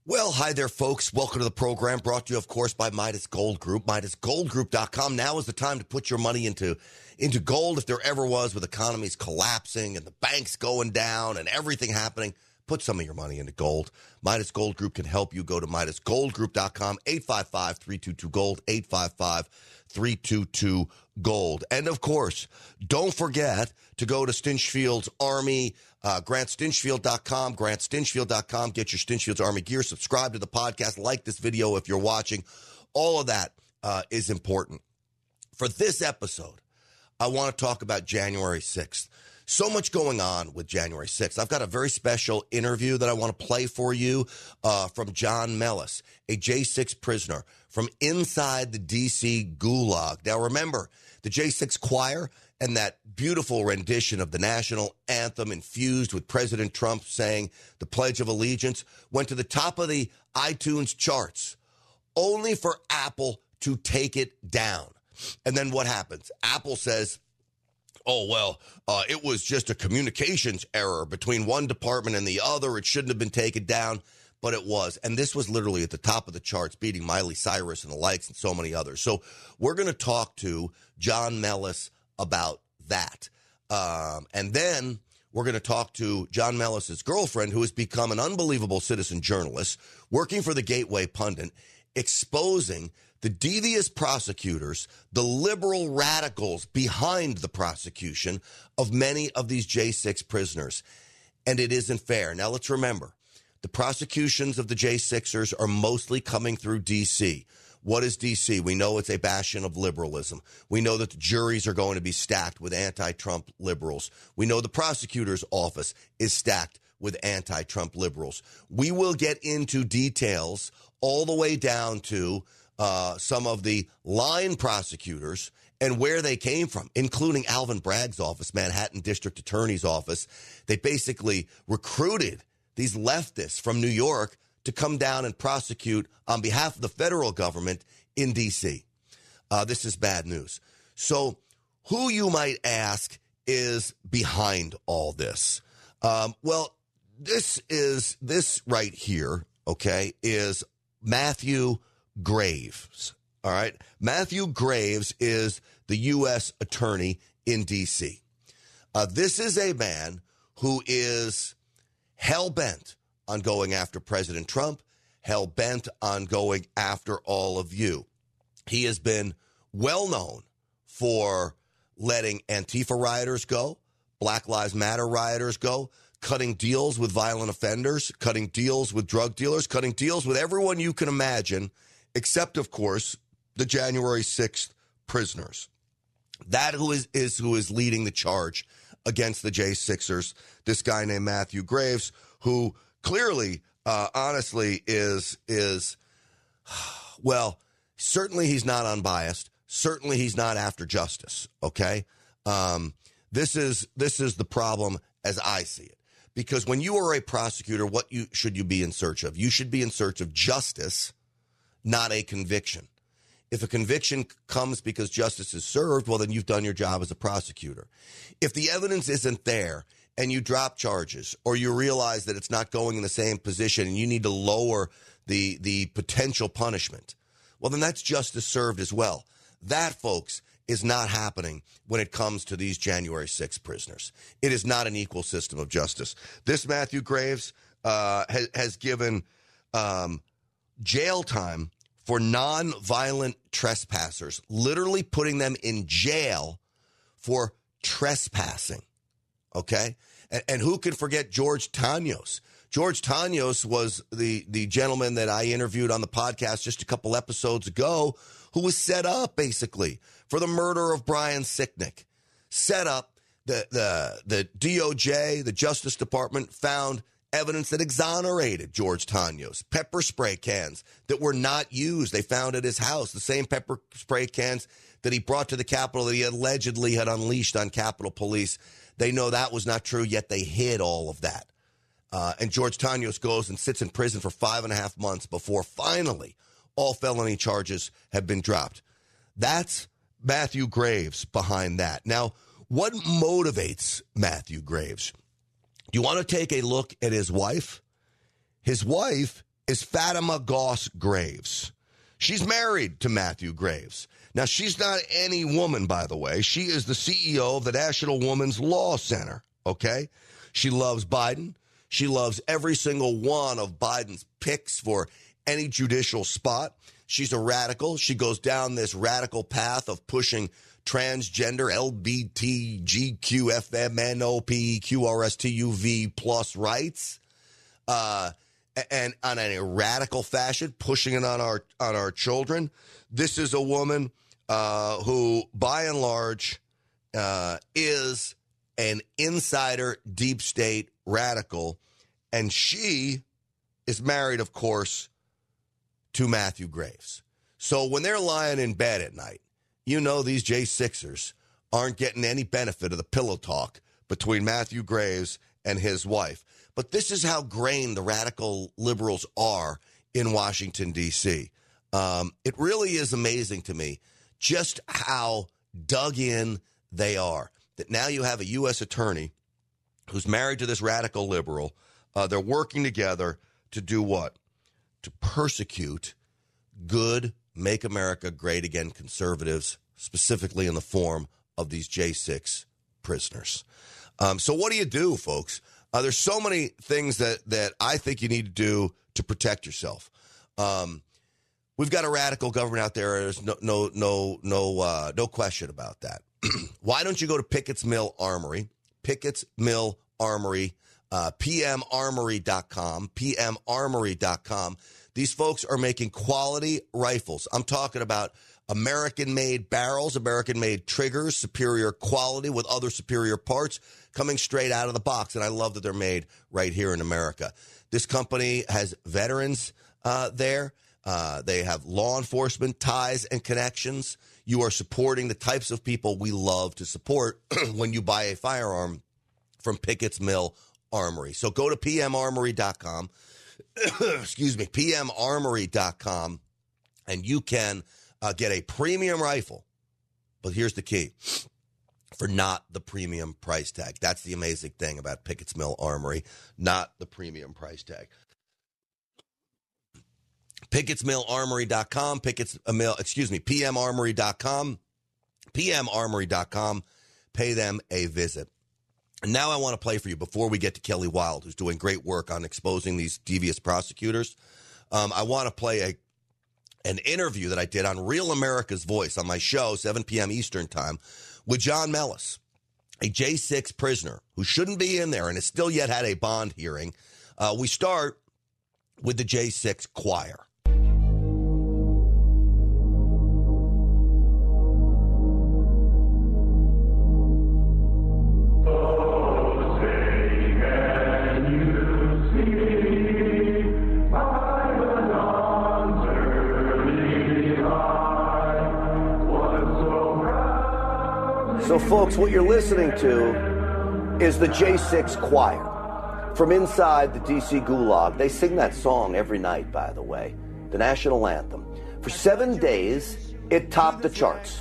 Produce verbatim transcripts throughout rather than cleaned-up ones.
Well, hi there, folks. Welcome to the program, brought to you, of course, by Midas Gold Group. Midas Gold Group dot com. Now is the time to put your money into, into gold if there ever was, with economies collapsing and the banks going down and everything happening. Put some of your money into gold. Midas Gold Group can help you. Go to Midas Gold Group dot com, eight five five, three two two, GOLD, eight five five, three two two, GOLD. And, of course, don't forget to go to Stinchfield's Army, uh, Grant Stinchfield dot com, Grant Stinchfield dot com. Get your Stinchfield's Army gear. Subscribe to the podcast. Like this video if you're watching. All of that uh, is important. For this episode, I want to talk about January sixth. So much going on with January sixth. I've got a very special interview that I want to play for you uh, from John Mellis, a J six prisoner from inside the D C Gulag. Now, remember, the J six Choir and that beautiful rendition of the national anthem infused with President Trump saying the Pledge of Allegiance went to the top of the iTunes charts, only for Apple to take it down. And then what happens? Apple says, oh, well, uh, it was just a communications error between one department and the other. It shouldn't have been taken down, but it was. And this was literally at the top of the charts, beating Miley Cyrus and the likes and so many others. So we're going to talk to John Mellis about that. Um, and then we're going to talk to John Mellis's girlfriend, who has become an unbelievable citizen journalist, working for the Gateway Pundit, exposing the devious prosecutors, the liberal radicals behind the prosecution of many of these J six prisoners. And it isn't fair. Now, let's remember, the prosecutions of the J sixers are mostly coming through D C. What is D C? We know it's a bastion of liberalism. We know that the juries are going to be stacked with anti-Trump liberals. We know the prosecutor's office is stacked with anti-Trump liberals. We will get into details all the way down to Uh, some of the line prosecutors and where they came from, including Alvin Bragg's office, Manhattan District Attorney's office. They basically recruited these leftists from New York to come down and prosecute on behalf of the federal government in D C. Uh, this is bad news. So who, you might ask, is behind all this? Um, well, this is this right here, okay, is Matthew Graves. All right. Matthew Graves is the U S attorney in D C. Uh, this is a man who is hell-bent on going after President Trump, hell-bent on going after all of you. He has been well known for letting Antifa rioters go, Black Lives Matter rioters go, cutting deals with violent offenders, cutting deals with drug dealers, cutting deals with everyone you can imagine, except, of course, the January sixth prisoners. That who is, is who is leading the charge against the J sixers, this guy named Matthew Graves, who clearly, uh, honestly, is, is well, certainly he's not unbiased. Certainly he's not after justice, okay? Um, this is this is the problem as I see it. Because when you are a prosecutor, what you should you be in search of? You should be in search of justice, not a conviction. If a conviction comes because justice is served, well, then you've done your job as a prosecutor. If the evidence isn't there and you drop charges, or you realize that it's not going in the same position and you need to lower the, the potential punishment, well, then that's justice served as well. That, folks, is not happening when it comes to these January sixth prisoners. It is not an equal system of justice. This Matthew Graves uh, has, has given um, jail time for non-violent trespassers, literally putting them in jail for trespassing, okay? And, and who can forget George Tanos? George Tanos was the, the gentleman that I interviewed on the podcast just a couple episodes ago, who was set up, basically, for the murder of Brian Sicknick. Set up, the, the, the D O J, the Justice Department, found evidence that exonerated George Tanos, pepper spray cans that were not used. They found at his house the same pepper spray cans that he brought to the Capitol that he allegedly had unleashed on Capitol Police. They know that was not true, yet they hid all of that. Uh, and George Tanos goes and sits in prison for five and a half months before finally all felony charges have been dropped. That's Matthew Graves behind that. Now, what motivates Matthew Graves? Do you want to take a look at his wife? His wife is Fatima Goss Graves. She's married to Matthew Graves. Now, she's not any woman, by the way. She is the C E O of the National Women's Law Center, okay? She loves Biden. She loves every single one of Biden's picks for any judicial spot. She's a radical. She goes down this radical path of pushing transgender, L G B T Q, F M N O P Q R S T U V plus rights, uh, and on a radical fashion, pushing it on our on our children. This is a woman uh, who, by and large, uh, is an insider deep state radical, and she is married, of course, to Matthew Graves. So when they're lying in bed at night, you know these J sixers aren't getting any benefit of the pillow talk between Matthew Graves and his wife. But this is how grained the radical liberals are in Washington, D C. Um, it really is amazing to me just how dug in they are. That now you have a U S attorney who's married to this radical liberal. Uh, they're working together to do what? To persecute good, make America great again conservatives, specifically in the form of these J six prisoners. Um, so what do you do, folks? Uh, there's so many things that, that I think you need to do to protect yourself. Um, we've got a radical government out there. There's no no no no uh, no question about that. Why don't you go to Pickett's Mill Armory, Pickett's Mill Armory, uh, P M armory dot com, P M armory dot com. These folks are making quality rifles. I'm talking about American-made barrels, American-made triggers, superior quality with other superior parts coming straight out of the box. And I love that they're made right here in America. This company has veterans uh, there. Uh, they have law enforcement ties and connections. You are supporting the types of people we love to support when you buy a firearm from Pickett's Mill Armory. So go to P M armory dot com. Excuse me, P M armory dot com, and you can uh, get a premium rifle. But here's the key. For not the premium price tag. That's the amazing thing about Pickett's Mill Armory, not the premium price tag. Pickett's Mill Armory dot com, Pickett's Mill, excuse me, P M armory dot com, P M armory dot com. Pay them a visit. And now I want to play for you before we get to Kelly Wild, who's doing great work on exposing these devious prosecutors. Um, I want to play a an interview that I did on Real America's Voice on my show, seven p.m. Eastern time, with John Mellis, a J six prisoner who shouldn't be in there and has still yet had a bond hearing. Uh, we start with the J six choir. So, folks, what you're listening to is the J six Choir from inside the D C Gulag. They sing that song every night, by the way, the national anthem. For seven days, it topped the charts.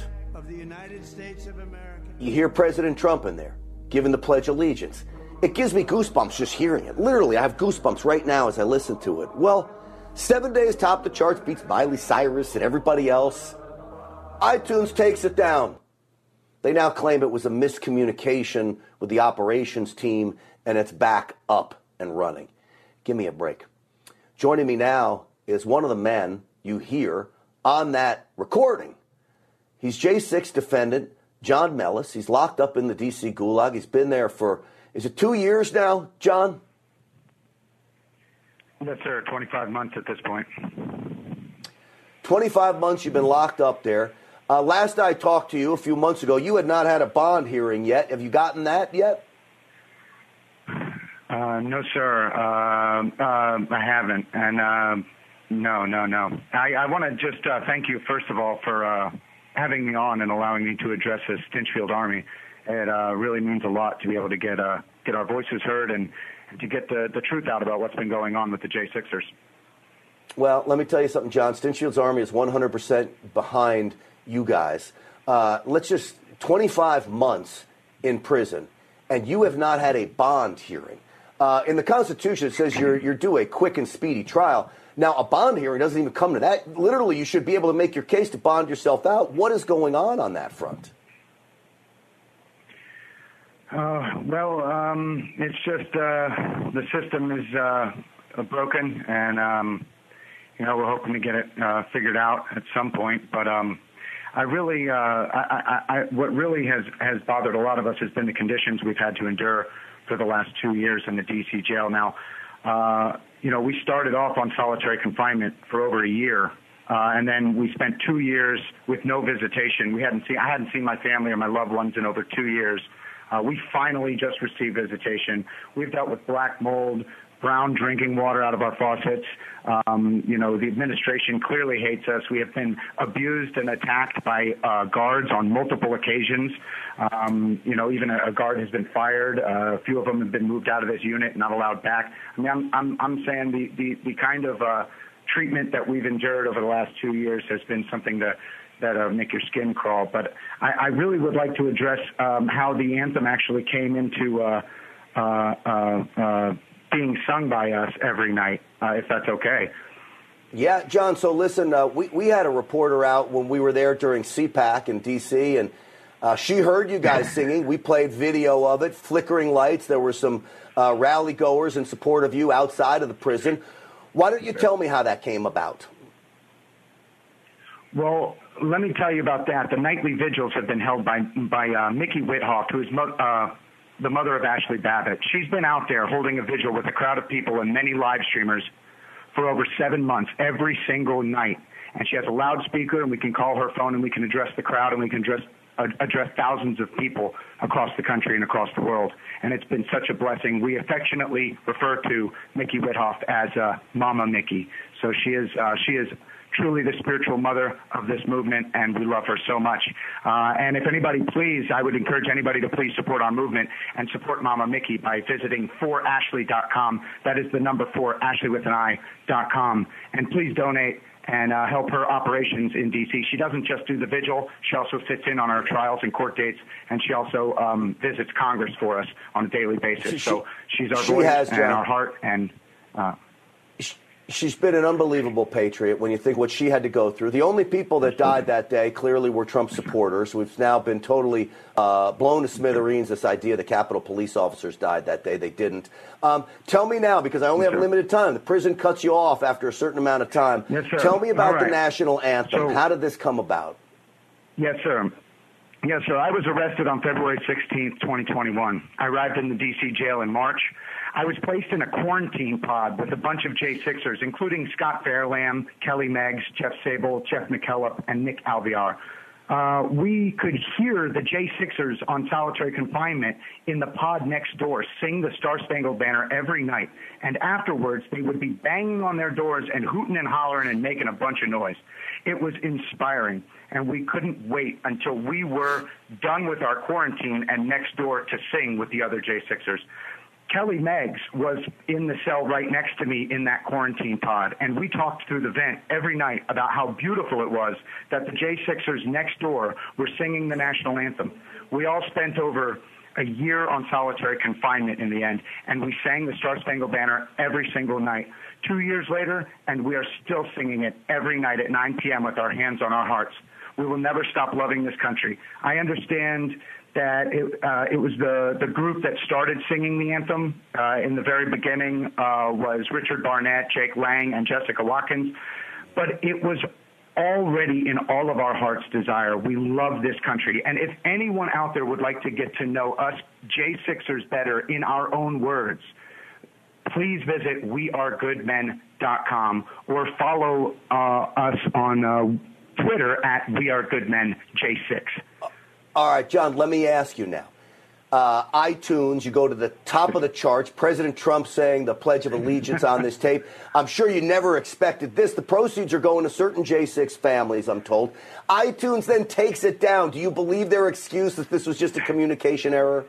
You hear President Trump in there giving the Pledge of Allegiance. It gives me goosebumps just hearing it. Literally, I have goosebumps right now as I listen to it. Well, seven days topped the charts, beats Miley Cyrus and everybody else. iTunes takes it down. They now claim it was a miscommunication with the operations team, and it's back up and running. Give me a break. Joining me now is one of the men you hear on that recording. He's J six defendant John Mellis. He's locked up in the D C Gulag. He's been there for, is it two years now, John? Yes, sir. twenty-five months at this point. twenty-five months you've been locked up there. Uh, last I talked to you a few months ago, you had not had a bond hearing yet. Have you gotten that yet? Uh, no, sir. Uh, uh, I haven't. And uh, no, no, no. I, I want to just uh, thank you, first of all, for uh, having me on and allowing me to address the Stinchfield Army. It uh, really means a lot to be able to get uh, get our voices heard and to get the, the truth out about what's been going on with the J sixers. Well, let me tell you something, John. Stinchfield's Army is one hundred percent behind you guys. Uh, let's just, twenty-five months in prison, and you have not had a bond hearing. Uh, in the Constitution, it says you're you're due a quick and speedy trial. Now, a bond hearing doesn't even come to that. Literally, you should be able to make your case to bond yourself out. What is going on on that front? Uh, well, um, it's just uh, the system is uh, broken, and um, you know we're hoping to get it uh, figured out at some point. But um, I really, uh, I, I, I, what really has has bothered a lot of us has been the conditions we've had to endure for the last two years in the D C jail. Now, uh, you know, we started off on solitary confinement for over a year, uh, and then we spent two years with no visitation. We hadn't seen, I hadn't seen my family or my loved ones in over two years. Uh, we finally just received visitation. We've dealt with black mold, brown drinking water out of our faucets. Um, you know, the administration clearly hates us. We have been abused and attacked by uh, guards on multiple occasions. Um, you know, even a, a guard has been fired. Uh, a few of them have been moved out of this unit, not allowed back. I mean, I'm, I'm, I'm saying the, the, the kind of uh, treatment that we've endured over the last two years has been something to that uh, make your skin crawl. But I, I really would like to address um, how the anthem actually came into uh, uh, uh, uh, being sung by us every night, uh, if that's okay. Yeah, John, so listen, uh, we, we had a reporter out when we were there during C PAC in D C, and uh, she heard you guys singing. We played video of it, flickering lights. There were some uh, rally goers in support of you outside of the prison. Why don't you tell me how that came about? Well, let me tell you about that. The nightly vigils have been held by by uh, Mickey Whithoff, who is mo- uh, the mother of Ashley Babbitt. She's been out there holding a vigil with a crowd of people and many live streamers for over seven months, every single night. And she has a loudspeaker, and we can call her phone, and we can address the crowd, and we can address, uh, address thousands of people across the country and across the world. And it's been such a blessing. We affectionately refer to Mickey Whithoff as uh, Mama Mickey. So she is uh, she is truly the spiritual mother of this movement, and we love her so much. Uh, and if anybody, please, I would encourage anybody to please support our movement and support Mama Mickey by visiting for ashley dot com. That is the number four, Ashley with an I, dot com. And please donate and uh, help her operations in D C. She doesn't just do the vigil. She also sits in on our trials and court dates, and she also um, visits Congress for us on a daily basis. She, so she's our she voice has, and John. our heart. And uh, She's been an unbelievable patriot when you think what she had to go through. The only people that died that day clearly were Trump supporters. We've now been totally uh, blown to smithereens, this idea that Capitol police officers died that day. They didn't. Um, tell me now, because I only Yes, have sir. limited time. The prison cuts you off after a certain amount of time. Yes, sir. Tell me about All the right. national anthem. So- How did this come about? Yes, sir. Yes, sir. I was arrested on February sixteenth, twenty twenty-one. I arrived in the D C jail in March. I was placed in a quarantine pod with a bunch of J sixers, including Scott Fairlamb, Kelly Meggs, Jeff Sable, Jeff McKellop, and Nick Alvear. Uh, we could hear the J sixers on solitary confinement in the pod next door sing the Star Spangled Banner every night. And afterwards, they would be banging on their doors and hooting and hollering and making a bunch of noise. It was inspiring, and we couldn't wait until we were done with our quarantine and next door to sing with the other J sixers. Kelly Meggs was in the cell right next to me in that quarantine pod, and we talked through the vent every night about how beautiful it was that the J sixers next door were singing the national anthem. We all spent over a year on solitary confinement in the end, and we sang the Star Spangled Banner every single night. Two years later, and we are still singing it every night at nine p.m. with our hands on our hearts. We will never stop loving this country. I understand that it, uh, it was the, the group that started singing the anthem uh, in the very beginning uh, was Richard Barnett, Jake Lang, and Jessica Watkins. But it was already in all of our heart's desire. We love this country. And if anyone out there would like to get to know us J sixers better in our own words, please visit we are good men dot com or follow uh, us on uh, Twitter at we are good men J six. All right, John, let me ask you now. Uh, iTunes, you go to the top of the charts, President Trump saying the Pledge of Allegiance on this tape. I'm sure you never expected this. The proceeds are going to certain J six families, I'm told. iTunes then takes it down. Do you believe their excuse that this was just a communication error?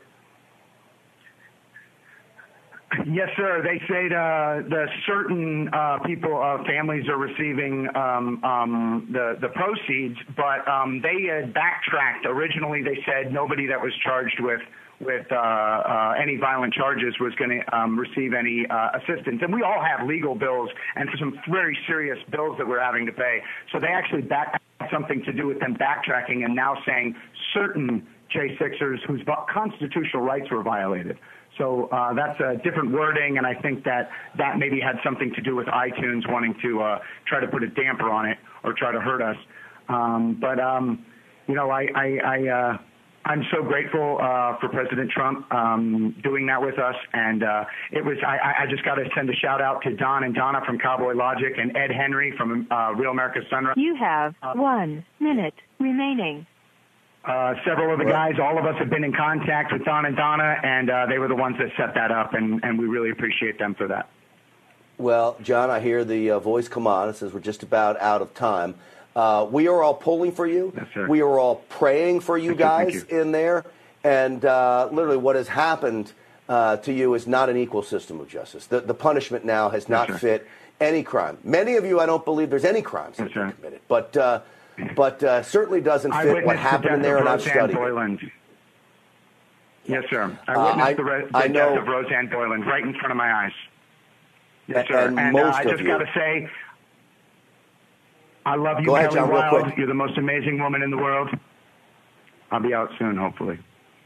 Yes, sir. They say uh, the certain uh, people, uh, families are receiving um, um, the the proceeds, but um, they had backtracked. Originally, they said nobody that was charged with with uh, uh, any violent charges was going to um, receive any uh, assistance. And we all have legal bills and for some very serious bills that we're having to pay. So they actually back something to do with them backtracking and now saying certain J sixers whose constitutional rights were violated. So uh, that's a different wording, and I think that that maybe had something to do with iTunes wanting to uh, try to put a damper on it or try to hurt us. Um, but, um, you know, I, I, I uh, I'm so grateful uh, for President Trump um, doing that with us. And uh, it was I, I just got to send a shout out to Don and Donna from Cowboy Logic and Ed Henry from uh, Real America's Sunrise. You have uh, one minute remaining. Uh, several of the guys, all of us have been in contact with Don and Donna, and uh, they were the ones that set that up, and, and we really appreciate them for that. Well, John, I hear the uh, voice come on. It says we're just about out of time. Uh, we are all pulling for you. Yes, sir. We are all praying for you thank guys you, you. in there. And uh, literally what has happened uh, to you is not an equal system of justice. The, the punishment now has not yes, fit any crime. Many of you, I don't believe there's any crimes that yes, have been committed. But uh, but uh, certainly doesn't fit what happened in there, and I've studied Boyland. it. Yes, sir. I Uh, witnessed I- the, re- the I death know- of Roseanne Boyland right in front of my eyes. Yes, A- sir. and And, most uh, I of just you- got to say, I love you, Go ahead, Kelly John, real Wilde. quick. You're the most amazing woman in the world. I'll be out soon, hopefully.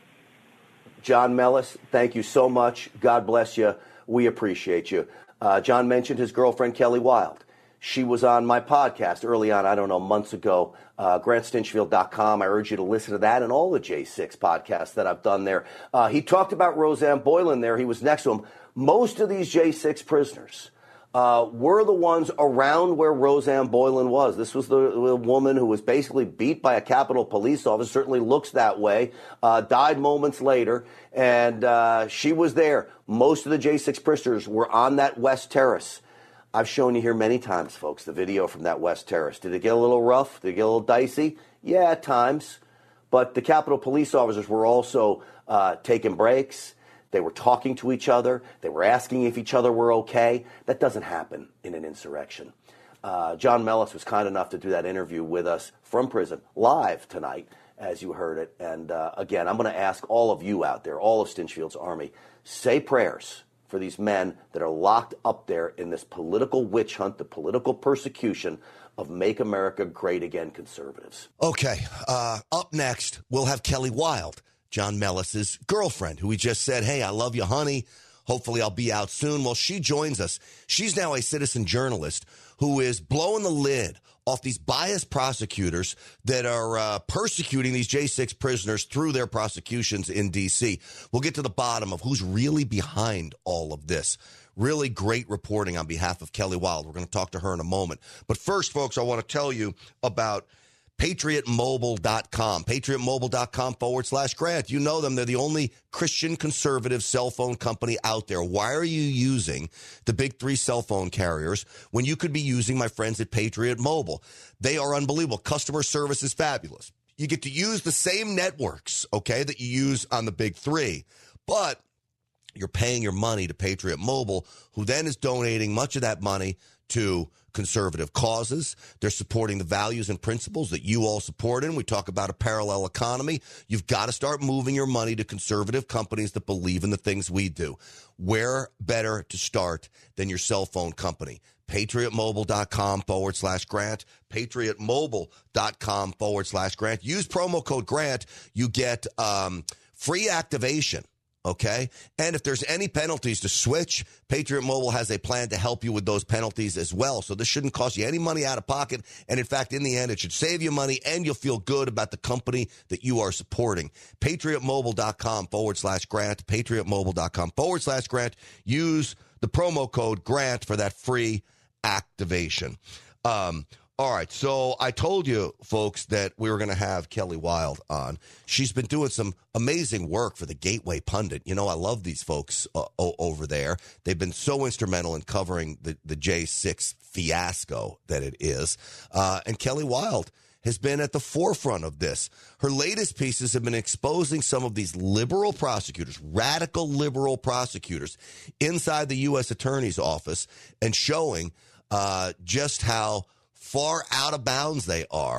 John Mellis, thank you so much. God bless you. We appreciate you. Uh, John mentioned his girlfriend, Kelly Wilde. She was on my podcast early on, I don't know, months ago, uh, grant stinchfield dot com. I urge you to listen to that and all the J six podcasts that I've done there. Uh, he talked about Roseanne Boyland there. He was next to him. Most of these J six prisoners uh, were the ones around where Roseanne Boyland was. This was the, the woman who was basically beat by a Capitol police officer, certainly looks that way, uh, died moments later, and uh, she was there. Most of the J six prisoners were on that West Terrace. I've shown you here many times, folks, the video from that West Terrace. Did it get a little rough? Did it get a little dicey? Yeah, at times. But the Capitol police officers were also uh, taking breaks. They were talking to each other. They were asking if each other were okay. That doesn't happen in an insurrection. Uh, John Mellis was kind enough to do that interview with us from prison, live tonight, as you heard it. And uh, again, I'm going to ask all of you out there, all of Stinchfield's Army, say prayers for these men that are locked up there in this political witch hunt, the political persecution of Make America Great Again conservatives. Okay, uh, up next, we'll have Kelly Wilde, John Mellis's girlfriend, who he just said, hey, I love you, honey. Hopefully I'll be out soon. Well, she joins us. She's now a citizen journalist who is blowing the lid off these biased prosecutors that are uh, persecuting these J six prisoners through their prosecutions in D C. We'll get to the bottom of who's really behind all of this. Really great reporting on behalf of Kelly Wilde. We're going to talk to her in a moment. But first, folks, I want to tell you about patriot mobile dot com. patriot mobile dot com forward slash grant. You know them. They're the only Christian conservative cell phone company out there. Why are you using the big three cell phone carriers when you could be using my friends at Patriot Mobile? They are unbelievable. Customer service is fabulous. You get to use the same networks, okay, that you use on the big three, but you're paying your money to Patriot Mobile, who then is donating much of that money to conservative causes. They're supporting the values and principles that you all support in. We talk about a parallel economy. You've got to start moving your money to conservative companies that believe in the things we do. Where better to start than your cell phone company? patriot mobile dot com forward slash grant. patriot mobile dot com forward slash grant. Use promo code grant. You get um, free activation. Okay. And if there's any penalties to switch, Patriot Mobile has a plan to help you with those penalties as well. So this shouldn't cost you any money out of pocket. And in fact, in the end, it should save you money and you'll feel good about the company that you are supporting. patriot mobile dot com forward slash grant. patriot mobile dot com forward slash grant. Use the promo code grant for that free activation. Um, All right, so I told you, folks, that we were going to have Kelly Wilde on. She's been doing some amazing work for the Gateway Pundit. You know, I love these folks uh, o- over there. They've been so instrumental in covering the, the J six fiasco that it is. Uh, and Kelly Wilde has been at the forefront of this. Her latest pieces have been exposing some of these liberal prosecutors, radical liberal prosecutors inside the U S Attorney's Office and showing uh, just how far out of bounds they are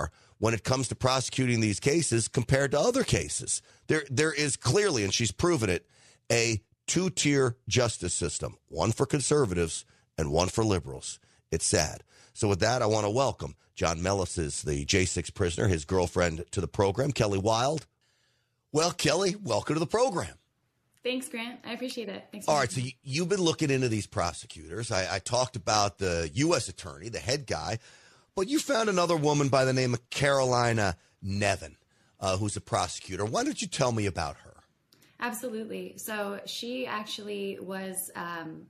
when it comes to prosecuting these cases compared to other cases. There, there is clearly, and she's proven it, a two-tier justice system, one for conservatives and one for liberals. It's sad. So with that, I want to welcome John Mellis, is the J six prisoner, his girlfriend, to the program, Kelly Wild. Well, Kelly, welcome to the program. Thanks, Grant. I appreciate it. Thanks. All right, so you've been looking into these prosecutors. I, I talked about the U S attorney, the head guy, but you found another woman by the name of Carolina Nevin, uh, who's a prosecutor. Why don't you tell me about her? Absolutely. So she actually was um,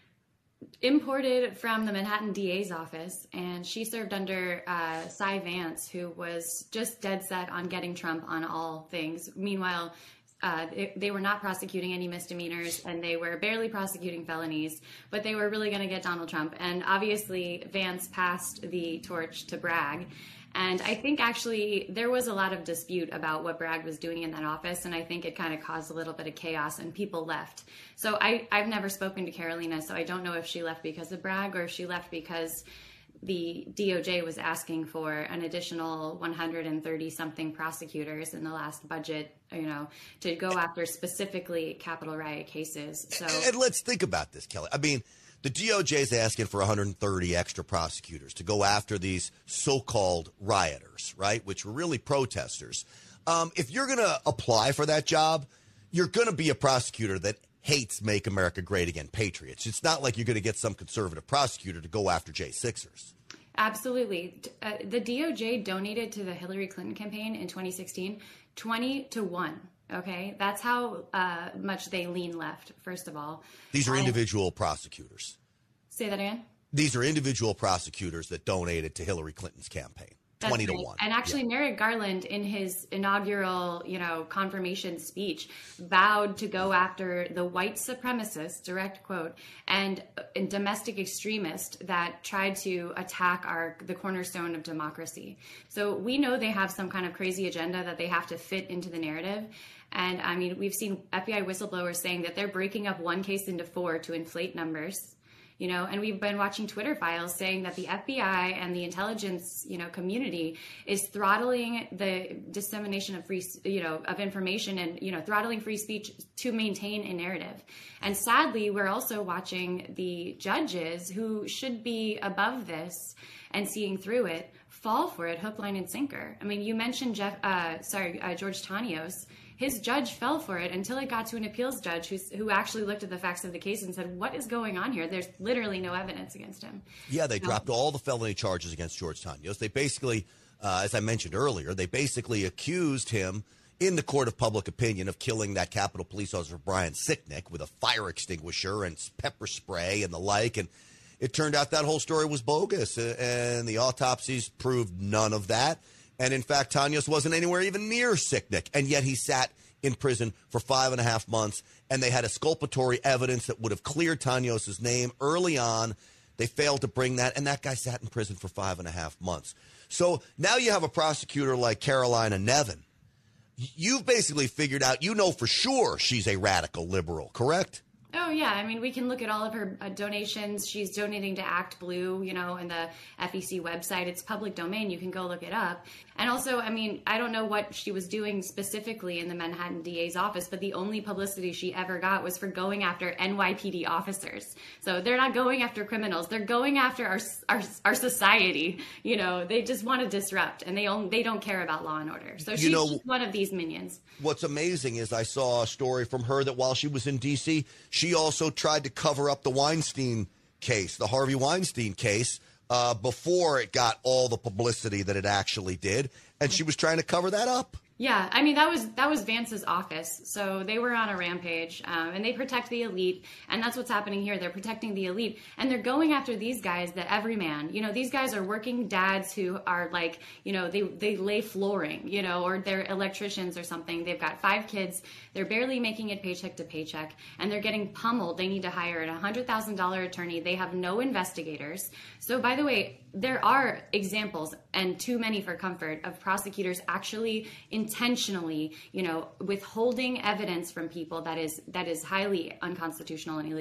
imported from the Manhattan D A's office, and she served under uh, Cy Vance, who was just dead set on getting Trump on all things. Meanwhile, Uh, they, they were not prosecuting any misdemeanors, and they were barely prosecuting felonies, but they were really going to get Donald Trump. And obviously, Vance passed the torch to Bragg. And I think actually there was a lot of dispute about what Bragg was doing in that office, and I think it kind of caused a little bit of chaos, and people left. So I, I've never spoken to Carolina, so I don't know if she left because of Bragg or if she left because the D O J was asking for an additional one hundred thirty something prosecutors in the last budget, you know, to go after specifically Capitol riot cases. So, and, and let's think about this, Kelly. I mean, the D O J is asking for one hundred thirty extra prosecutors to go after these so-called rioters, right, which were really protesters. Um, if you're going to apply for that job, you're going to be a prosecutor that hates Make America Great Again patriots. It's not like you're going to get some conservative prosecutor to go after J sixers. Absolutely. Uh, the D O J donated to the Hillary Clinton campaign in twenty sixteen twenty to one. Okay, that's how uh, much they lean left, first of all. These are um, individual prosecutors. Say that again? These are individual prosecutors that donated to Hillary Clinton's campaign. That's twenty to right. one. And actually, yeah. Merrick Garland, in his inaugural, you know, confirmation speech, vowed to go after the white supremacists, direct quote, and, and domestic extremists that tried to attack our the cornerstone of democracy. So we know they have some kind of crazy agenda that they have to fit into the narrative. And I mean, we've seen F B I whistleblowers saying that they're breaking up one case into four to inflate numbers. You know, and we've been watching Twitter files saying that the F B I and the intelligence, you know, community is throttling the dissemination of free, you know, of information and, you know, throttling free speech to maintain a narrative. And sadly, we're also watching the judges who should be above this and seeing through it fall for it hook, line, and sinker. I mean, you mentioned Jeff, uh, sorry, uh, George Tanios. His judge fell for it until it got to an appeals judge who's, who actually looked at the facts of the case and said, what is going on here? There's literally no evidence against him. Yeah, they so, dropped all the felony charges against George Tanios. They basically, uh, as I mentioned earlier, they basically accused him in the court of public opinion of killing that Capitol Police Officer Brian Sicknick with a fire extinguisher and pepper spray and the like. And it turned out that whole story was bogus, uh, and the autopsies proved none of that. And in fact, Tanios wasn't anywhere even near Sicknick, and yet he sat in prison for five and a half months, and they had exculpatory evidence that would have cleared Tanios' name early on. They failed to bring that, and that guy sat in prison for five and a half months. So now you have a prosecutor like Carolina Nevin. You've basically figured out, you know for sure she's a radical liberal, correct? Oh, yeah. I mean, we can look at all of her uh, donations. She's donating to Act Blue, you know, and the F E C website. It's public domain. You can go look it up. And also, I mean, I don't know what she was doing specifically in the Manhattan D A's office, but the only publicity she ever got was for going after N Y P D officers. So they're not going after criminals. They're going after our our, our society. You know, they just want to disrupt, and they only, they don't care about law and order. So she's you know, just one of these minions. What's amazing is I saw a story from her that while she was in D C, she also tried to cover up the Weinstein case, the Harvey Weinstein case, uh, before it got all the publicity that it actually did. And she was trying to cover that up. Yeah, I mean, that was that was Vance's office. So they were on a rampage, um, and they protect the elite. And that's what's happening here. They're protecting the elite. And they're going after these guys, the everyman. You know, these guys are working dads who are like, you know, they, they lay flooring, you know, or they're electricians or something. They've got five kids. They're barely making it paycheck to paycheck. And they're getting pummeled. They need to hire a one hundred thousand dollars attorney. They have no investigators. So, by the way, there are examples, and too many for comfort, of prosecutors actually intentionally, you know, withholding evidence from people that is that is highly unconstitutional and illegal.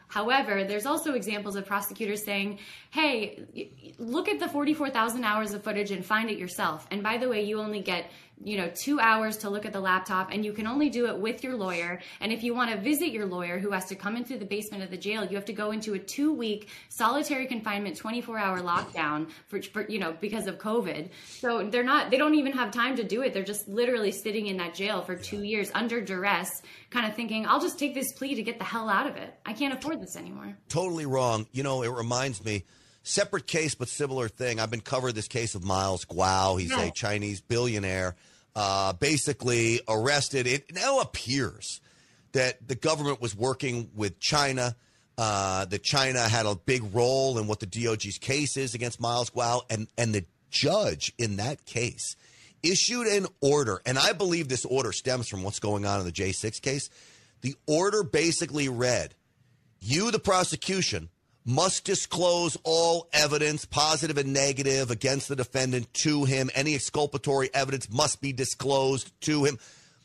However, there's also examples of prosecutors saying, hey, look at the forty-four thousand hours of footage and find it yourself. And by the way, you only get, you know, two hours to look at the laptop, and you can only do it with your lawyer. And if you want to visit your lawyer, who has to come into the basement of the jail, you have to go into a two-week solitary confinement, twenty-four hour lockdown for, for, you know, because of COVID. So they're not, they don't even have time to do it. They're just literally sitting in that jail for two years under duress, kind of thinking, I'll just take this plea to get the hell out of it. I can't afford this anymore. Totally wrong. You know, it reminds me, separate case, but similar thing. I've been covering this case of Miles Guo. He's yeah. a Chinese billionaire, uh, basically arrested. It now appears that the government was working with China, uh, that China had a big role in what the D O G's case is against Miles Guo, and, and the judge in that case issued an order, and I believe this order stems from what's going on in the J six case. The order basically read, you, the prosecution, must disclose all evidence, positive and negative, against the defendant to him. Any exculpatory evidence must be disclosed to him.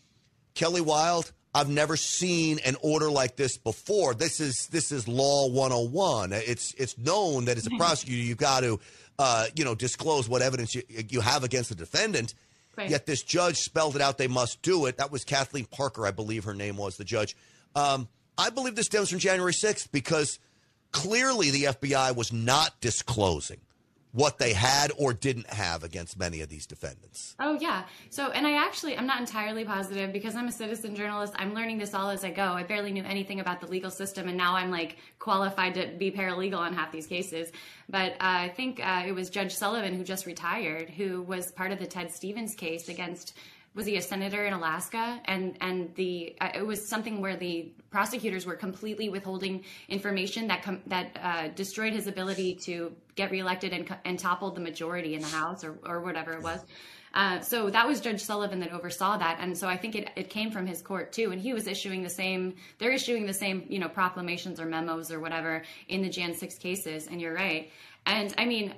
Kelly Wilde, I've never seen an order like this before. This is this is law one oh one. It's it's known that as a prosecutor, you've got to uh, you know disclose what evidence you, you have against the defendant. Right. Yet this judge spelled it out. They must do it. That was Kathleen Parker, I believe her name was, the judge. Um, I believe this stems from January sixth because clearly the F B I was not disclosing what they had or didn't have against many of these defendants. Oh, yeah. So, and I actually, I'm not entirely positive because I'm a citizen journalist. I'm learning this all as I go. I barely knew anything about the legal system, and now I'm like qualified to be paralegal on half these cases. But uh, I think uh, it was Judge Sullivan, who just retired, who was part of the Ted Stevens case against, was he a senator in Alaska? And and the uh, it was something where the prosecutors were completely withholding information that com- that uh, destroyed his ability to get reelected and and toppled the majority in the House or or whatever it was. Uh, so that was Judge Sullivan that oversaw that, and so I think it, it came from his court too. And he was issuing the same. They're issuing the same, you know, proclamations or memos or whatever in the Jan six cases. And you're right. And I mean,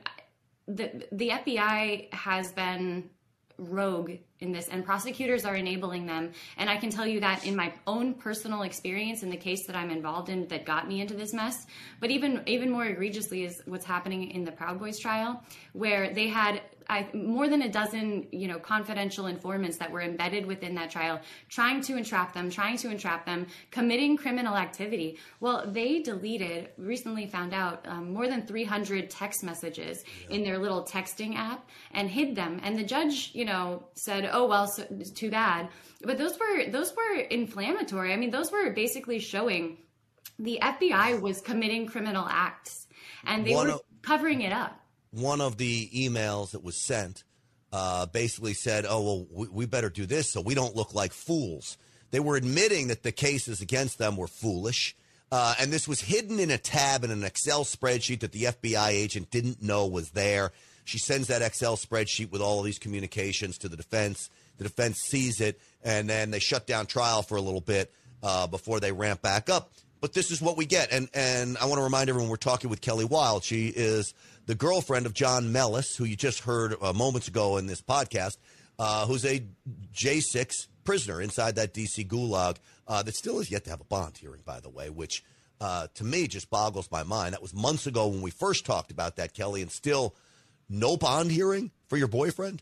the the F B I has been rogue in this, and prosecutors are enabling them. And I can tell you that in my own personal experience in the case that I'm involved in that got me into this mess. But even even more egregiously is what's happening in the Proud Boys trial, where they had I, more than a dozen, you know, confidential informants that were embedded within that trial, trying to entrap them, trying to entrap them, committing criminal activity. Well, they deleted, recently found out, um, more than three hundred text messages yeah. in their little texting app and hid them. And the judge, you know, said, "Oh well, so, too bad." But those were those were inflammatory. I mean, those were basically showing the F B I was committing criminal acts, and they One were of- covering it up. One of the emails that was sent uh, basically said, oh, well, we, we better do this so we don't look like fools. They were admitting that the cases against them were foolish. Uh, and this was hidden in a tab in an Excel spreadsheet that the F B I agent didn't know was there. She sends that Excel spreadsheet with all of these communications to the defense. The defense sees it, and then they shut down trial for a little bit uh, before they ramp back up. But this is what we get. And, and I want to remind everyone we're talking with Kelly Wilde. She is the girlfriend of John Mellis, who you just heard uh, moments ago in this podcast, uh, who's a J six prisoner inside that D C gulag uh, that still has yet to have a bond hearing, by the way, which uh, to me just boggles my mind. That was months ago when we first talked about that, Kelly, and still no bond hearing for your boyfriend?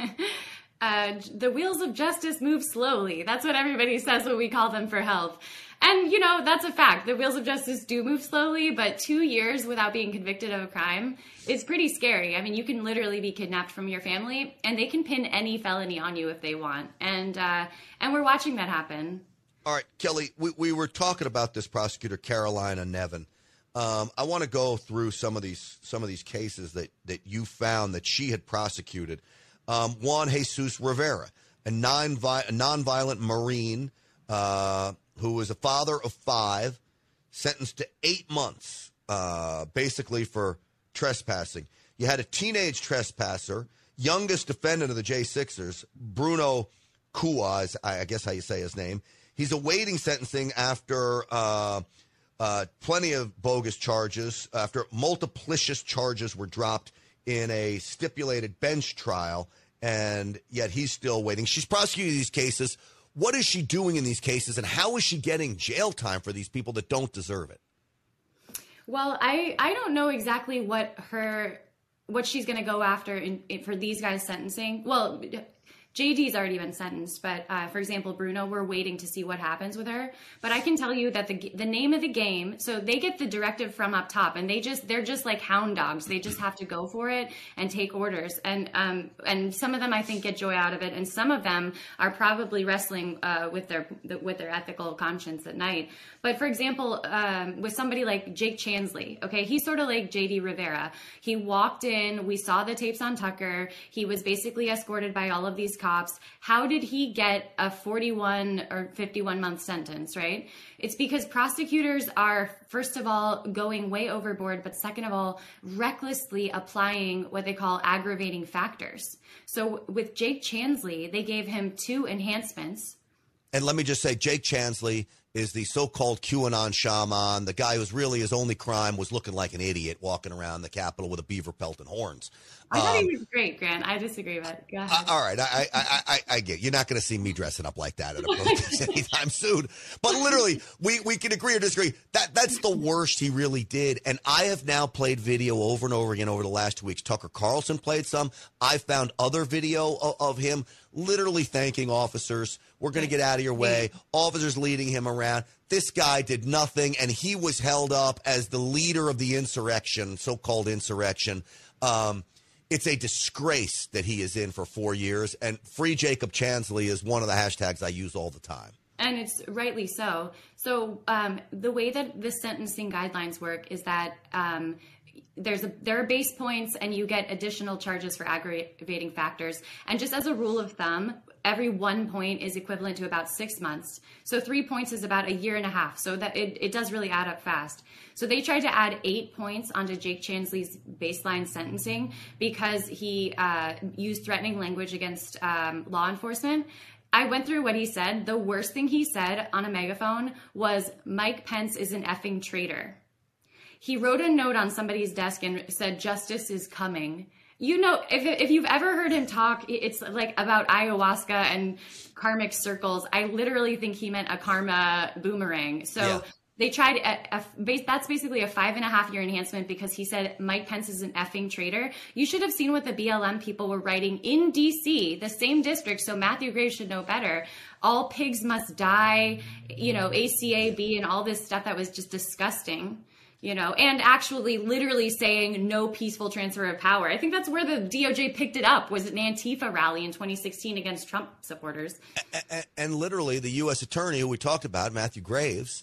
uh, the wheels of justice move slowly. That's what everybody says when we call them for help. And, you know, that's a fact. The wheels of justice do move slowly, but two years without being convicted of a crime is pretty scary. I mean, you can literally be kidnapped from your family, and they can pin any felony on you if they want. And uh, and we're watching that happen. All right, Kelly, we, we were talking about this prosecutor, Carolina Nevin. Um, I want to go through some of these some of these cases that, that you found that she had prosecuted. Um, Juan Jesus Rivera, a, non-vi- a nonviolent Marine uh, who was a father of five, sentenced to eight months, uh, basically for trespassing. You had a teenage trespasser, youngest defendant of the J sixers, Bruno Kua, is I guess how you say his name. He's awaiting sentencing after uh, uh, plenty of bogus charges, after multiplicious charges were dropped in a stipulated bench trial, and yet he's still waiting. She's prosecuting these cases. What is she doing in these cases, and how is she getting jail time for these people that don't deserve it? Well, I, I don't know exactly what her what she's going to go after in, in, for these guys' sentencing. Well, J D's already been sentenced, but uh, for example, Bruno, we're waiting to see what happens with her. But I can tell you that the the name of the game, so they get the directive from up top, and they just they're just like hound dogs. They just have to go for it and take orders. And um and some of them I think get joy out of it, and some of them are probably wrestling uh, with their with their ethical conscience at night. But for example, um, with somebody like Jake Chansley, okay, he's sort of like J D Rivera. He walked in, we saw the tapes on Tucker. He was basically escorted by all of these cops. How did he get a forty-one or fifty-one month sentence, right? It's because prosecutors are, first of all, going way overboard, but second of all, recklessly applying what they call aggravating factors. So with Jake Chansley, they gave him two enhancements. And let me just say, Jake Chansley is the so-called QAnon shaman, the guy who's really his only crime was looking like an idiot walking around the Capitol with a beaver pelt and horns. I thought um, he was great, Grant. I disagree with it. Go ahead. Uh, all right. I, I, I, I get it. You're not going to see me dressing up like that at a protest anytime soon. But literally, we, we can agree or disagree. That That's the worst he really did. And I have now played video over and over again over the last two weeks. Tucker Carlson played some. I found other video of, of him literally thanking officers. We're going to get out of your way. Officers leading him around. This guy did nothing, and he was held up as the leader of the insurrection, so-called insurrection. Um, it's a disgrace that he is in for four years, and Free Jacob Chansley is one of the hashtags I use all the time. And it's rightly so. So um, the way that the sentencing guidelines work is that um, there's a, there are base points, and you get additional charges for aggravating factors. And just as a rule of thumb, every one point is equivalent to about six months. So three points is about a year and a half. So that it, it does really add up fast. So they tried to add eight points onto Jake Chansley's baseline sentencing because he uh, used threatening language against um, law enforcement. I went through what he said. The worst thing he said on a megaphone was, Mike Pence is an effing traitor. He wrote a note on somebody's desk and said, justice is coming. You know, if if you've ever heard him talk, it's like about ayahuasca and karmic circles. I literally think he meant a karma boomerang. So yeah. They tried, a, a, that's basically a five and a half year enhancement because he said Mike Pence is an effing traitor. You should have seen what the B L M people were writing in D C, the same district, so Matthew Graves should know better. All pigs must die, you know, A C A B and all this stuff that was just disgusting. You know, and actually literally saying no peaceful transfer of power. I think that's where the D O J picked it up, was an Antifa rally in twenty sixteen against Trump supporters. And, and literally the U S attorney who we talked about, Matthew Graves,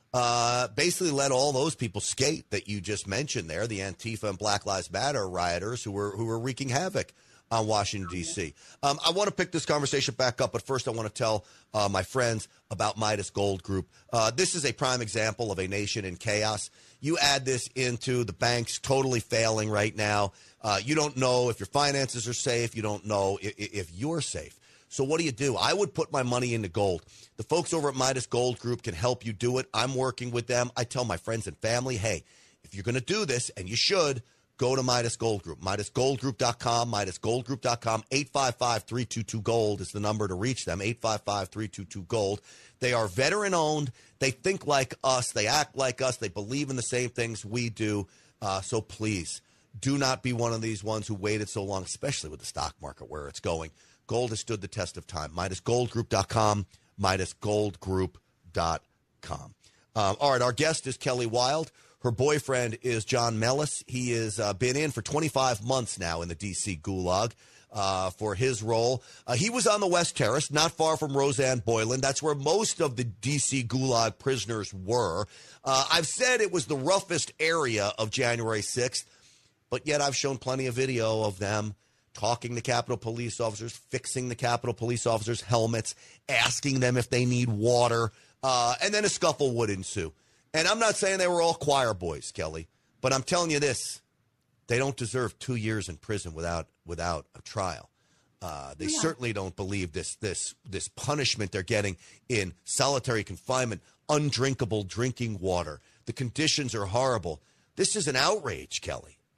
uh, basically let all those people skate that you just mentioned there, the Antifa and Black Lives Matter rioters who were who were wreaking havoc on Washington, D C. Um, I want to pick this conversation back up, but first I want to tell uh, my friends about Midas Gold Group. Uh, this is a prime example of a nation in chaos. You add this into the banks totally failing right now. Uh, you don't know if your finances are safe. You don't know if, if you're safe. So what do you do? I would put my money into gold. The folks over at Midas Gold Group can help you do it. I'm working with them. I tell my friends and family, hey, if you're going to do this, and you should, go to Midas Gold Group, Midas Gold Group dot com, Midas Gold Group dot com. eight five five, three two two, GOLD is the number to reach them, eight five five, three two two, GOLD. They are veteran-owned. They think like us. They act like us. They believe in the same things we do. Uh, so please, do not be one of these ones who waited so long, especially with the stock market where it's going. Gold has stood the test of time. Midas Gold Group dot com, Midas Gold Group dot com. Um, all right, our guest is Kelly Wild. Her boyfriend is John Mellis. He has uh, been in for twenty-five months now in the D C Gulag uh, for his role. Uh, he was on the West Terrace, not far from Roseanne Boylan. That's where most of the D C Gulag prisoners were. Uh, I've said it was the roughest area of January sixth, but yet I've shown plenty of video of them talking to Capitol Police officers, fixing the Capitol Police officers' helmets, asking them if they need water, uh, and then a scuffle would ensue. And I'm not saying they were all choir boys, Kelly, but I'm telling you this. They don't deserve two years in prison without without a trial. Uh, they yeah. certainly don't believe this this this punishment they're getting in solitary confinement, undrinkable drinking water. The conditions are horrible. This is an outrage, Kelly.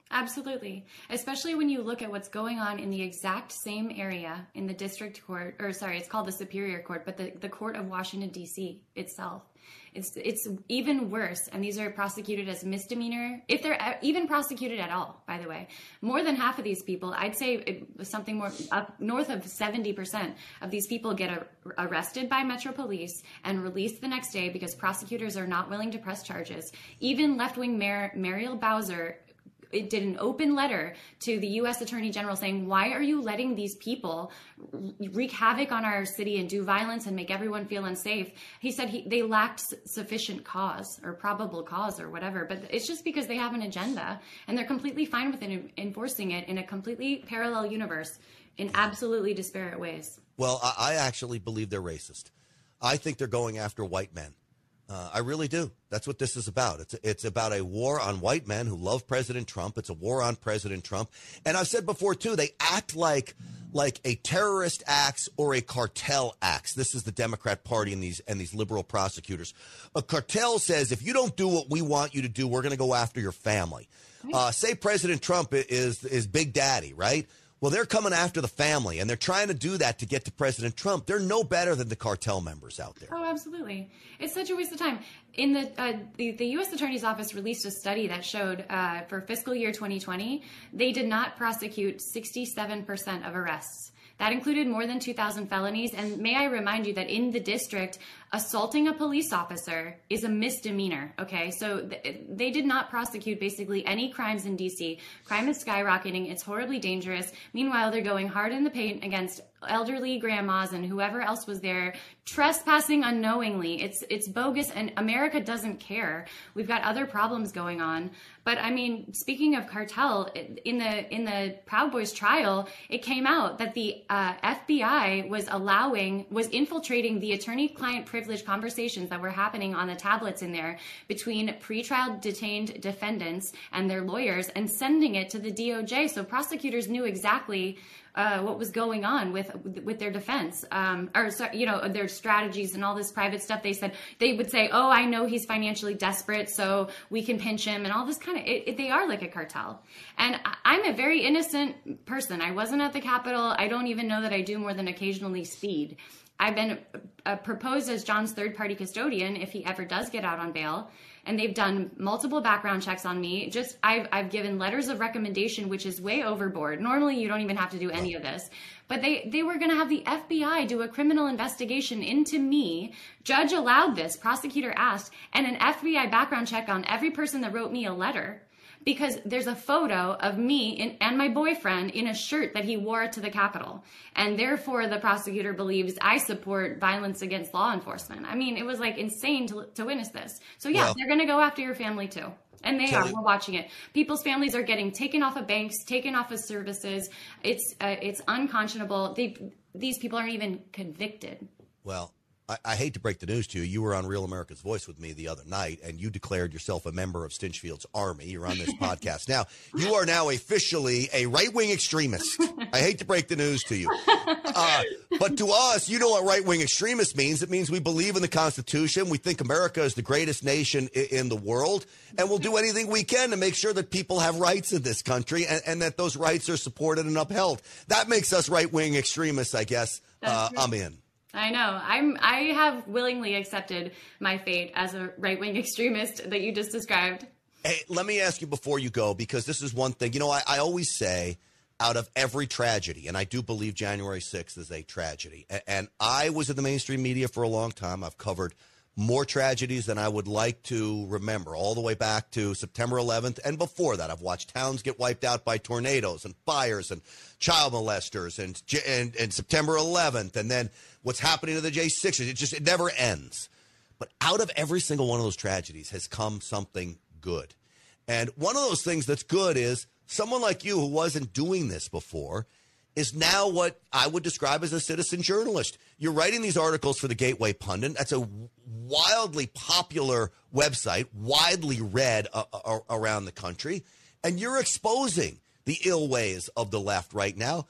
Absolutely. Especially when you look at what's going on in the exact same area in the district court, or sorry, it's called the Superior Court, but the, the court of Washington, D C itself. It's it's even worse. And these are prosecuted as misdemeanor, if they're even prosecuted at all, by the way. More than half of these people, I'd say it was something more up north of seventy percent of these people get a, arrested by Metro Police and released the next day because prosecutors are not willing to press charges. Even left-wing Mayor Muriel Bowser it did an open letter to the U S Attorney General saying, why are you letting these people wreak havoc on our city and do violence and make everyone feel unsafe? He said he, they lacked sufficient cause or probable cause or whatever, but it's just because they have an agenda and they're completely fine with it, enforcing it in a completely parallel universe in absolutely disparate ways. Well, I actually believe they're racist. I think they're going after white men. Uh, I really do. That's what this is about. It's it's about a war on white men who love President Trump. It's a war on President Trump. And I've said before, too, they act like like a terrorist acts or a cartel acts. This is the Democrat Party and these and these liberal prosecutors. A cartel says, if you don't do what we want you to do, we're going to go after your family. Uh, say President Trump is is Big Daddy, right? Well, they're coming after the family, and they're trying to do that to get to President Trump. They're no better than the cartel members out there. Oh, absolutely. It's such a waste of time. In the uh, the, the U S Attorney's Office released a study that showed uh, for fiscal year twenty twenty, they did not prosecute sixty-seven percent of arrests. That included more than two thousand felonies. And may I remind you that in the district, assaulting a police officer is a misdemeanor, okay? So th- they did not prosecute basically any crimes in D C. Crime is skyrocketing. It's horribly dangerous. Meanwhile, they're going hard in the paint against elderly grandmas and whoever else was there, trespassing unknowingly. It's it's bogus, and America doesn't care. We've got other problems going on. But I mean, speaking of cartel, in the in the Proud Boys trial, it came out that the uh, F B I was allowing, was infiltrating the attorney-client privilege conversations that were happening on the tablets in there between pretrial detained defendants and their lawyers, and sending it to the D O J. So prosecutors knew exactly Uh, what was going on with with their defense, um, or you know, their strategies and all this private stuff. They said they would say, "Oh, I know he's financially desperate, so we can pinch him," and all this kind of. It, it, they are like a cartel. And I, I'm a very innocent person. I wasn't at the Capitol. I don't even know that I do more than occasionally speed. I've been uh, proposed as John's third-party custodian if he ever does get out on bail. And they've done multiple background checks on me. Just I've I've given letters of recommendation, which is way overboard. Normally, you don't even have to do any of this. But they, they were going to have the F B I do a criminal investigation into me. Judge allowed this. Prosecutor asked. And an F B I background check on every person that wrote me a letter. Because there's a photo of me in, and my boyfriend in a shirt that he wore to the Capitol. And therefore, the prosecutor believes I support violence against law enforcement. I mean, it was like insane to, to witness this. So yeah, well, they're going to go after your family too. And they are. We're watching it. People's families are getting taken off of banks, taken off of services. It's uh, it's unconscionable. They, these people aren't even convicted. Well, I, I hate to break the news to you. You were on Real America's Voice with me the other night, and you declared yourself a member of Stinchfield's army. You're on this podcast. Now, you are now officially a right-wing extremist. I hate to break the news to you. Uh, but to us, you know what right-wing extremist means. It means we believe in the Constitution. We think America is the greatest nation in, in the world, and we'll do anything we can to make sure that people have rights in this country and, and that those rights are supported and upheld. That makes us right-wing extremists, I guess. Uh, I'm in. I know. I'm. I have willingly accepted my fate as a right-wing extremist that you just described. Hey, let me ask you before you go, because this is one thing. You know, I, I always say, out of every tragedy, and I do believe January sixth is a tragedy, and, and I was in the mainstream media for a long time. I've covered more tragedies than I would like to remember, all the way back to September eleventh. And before that, I've watched towns get wiped out by tornadoes and fires and child molesters and, and, and September eleventh. And then what's happening to the J sixes. It just, it never ends. But out of every single one of those tragedies has come something good. And one of those things that's good is someone like you who wasn't doing this before is now what I would describe as a citizen journalist. You're writing these articles for the Gateway Pundit. That's a wildly popular website, widely read uh, uh, around the country. And you're exposing the ill ways of the left right now.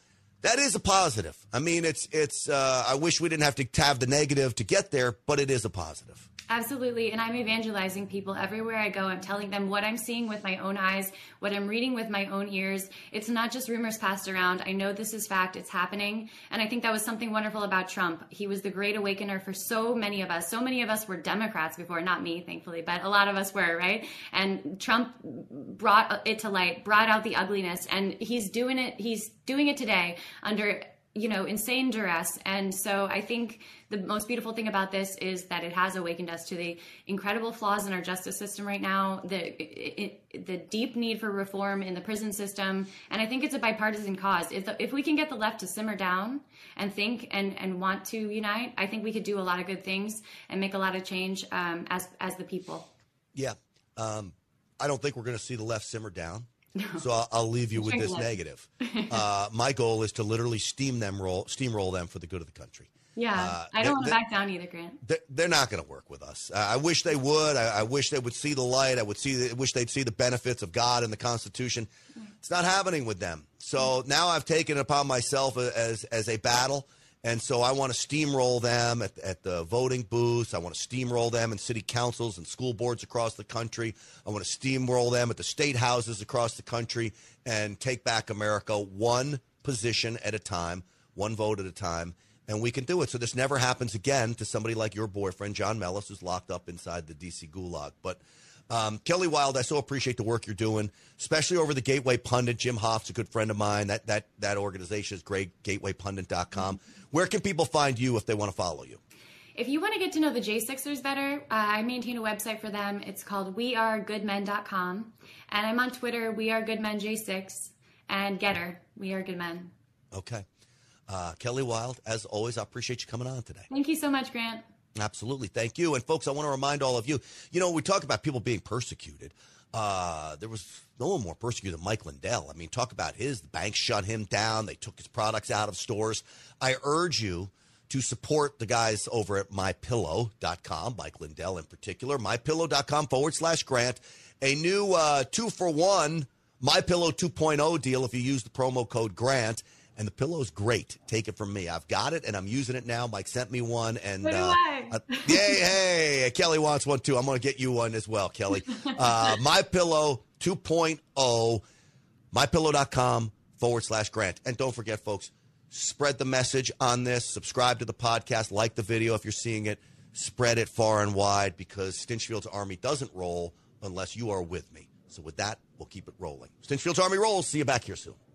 That is a positive. I mean, it's it's. Uh, I wish we didn't have to have the negative to get there, but it is a positive. Absolutely. And I'm evangelizing people everywhere I go. I'm telling them what I'm seeing with my own eyes, what I'm reading with my own ears. It's not just rumors passed around. I know this is fact. It's happening. And I think that was something wonderful about Trump. He was the great awakener for so many of us. So many of us were Democrats before, not me, thankfully, but a lot of us were, right? And Trump brought it to light, brought out the ugliness, and he's doing it. He's doing it today under you know, insane duress. And so I think the most beautiful thing about this is that it has awakened us to the incredible flaws in our justice system right now, the it, it, the deep need for reform in the prison system. And I think it's a bipartisan cause. If the, if we can get the left to simmer down and think and, and want to unite, I think we could do a lot of good things and make a lot of change um, as, as the people. Yeah. Um, I don't think we're going to see the left simmer down. No. So I'll, I'll leave you with this negative. Uh, my goal is to literally steam them roll, steamroll them for the good of the country. Yeah, uh, I don't want to back down either, Grant. They're, they're not going to work with us. Uh, I wish they would. I, I wish they would see the light. I would see. The, wish they'd see the benefits of God and the Constitution. It's not happening with them. So now I've taken it upon myself as as a battle. And so I want to steamroll them at, at the voting booths. I want to steamroll them in city councils and school boards across the country. I want to steamroll them at the state houses across the country and take back America one position at a time, one vote at a time. And we can do it. So this never happens again to somebody like your boyfriend, John Mellis, who's locked up inside the D C gulag. But um, Kelly Wilde, I so appreciate the work you're doing, especially over the Gateway Pundit. Jim Hoff's a good friend of mine. That that that organization is great, gateway pundit dot com. Where can people find you if they want to follow you? If you want to get to know the J Sixers better, uh, I maintain a website for them. It's called we are good men dot com. And I'm on Twitter, we are good men J six, and Getter, we are good men. Okay. Uh, Kelly Wilde, as always, I appreciate you coming on today. Thank you so much, Grant. Absolutely. Thank you. And, folks, I want to remind all of you, you know, we talk about people being persecuted. Uh, there was no one more persecuted than Mike Lindell. I mean, talk about his, the banks shut him down. They took his products out of stores. I urge you to support the guys over at my pillow dot com, Mike Lindell in particular, my pillow dot com forward slash Grant. A new uh, two-for-one MyPillow two point oh deal if you use the promo code Grant. And the pillow's great. Take it from me. I've got it, and I'm using it now. Mike sent me one. And so do uh, I. uh, Yay, hey, Kelly wants one, too. I'm going to get you one as well, Kelly. Uh, MyPillow two point oh, my pillow dot com forward slash Grant. And don't forget, folks, spread the message on this. Subscribe to the podcast. Like the video if you're seeing it. Spread it far and wide because Stinchfield's Army doesn't roll unless you are with me. So with that, we'll keep it rolling. Stinchfield's Army rolls. See you back here soon.